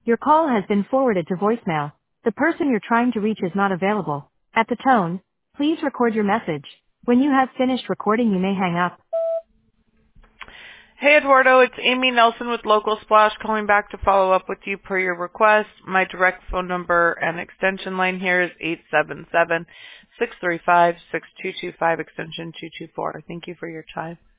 Your call has been forwarded to voicemail. The person you're trying to reach is not available. At the tone, please record your message. When you have finished recording, you may hang up. Hey Eduardo, it's Amy Nelson with Local Splash calling back to follow up with you per your request. My direct phone number and extension line here is 877-635-6225 extension 224. Thank you for your time.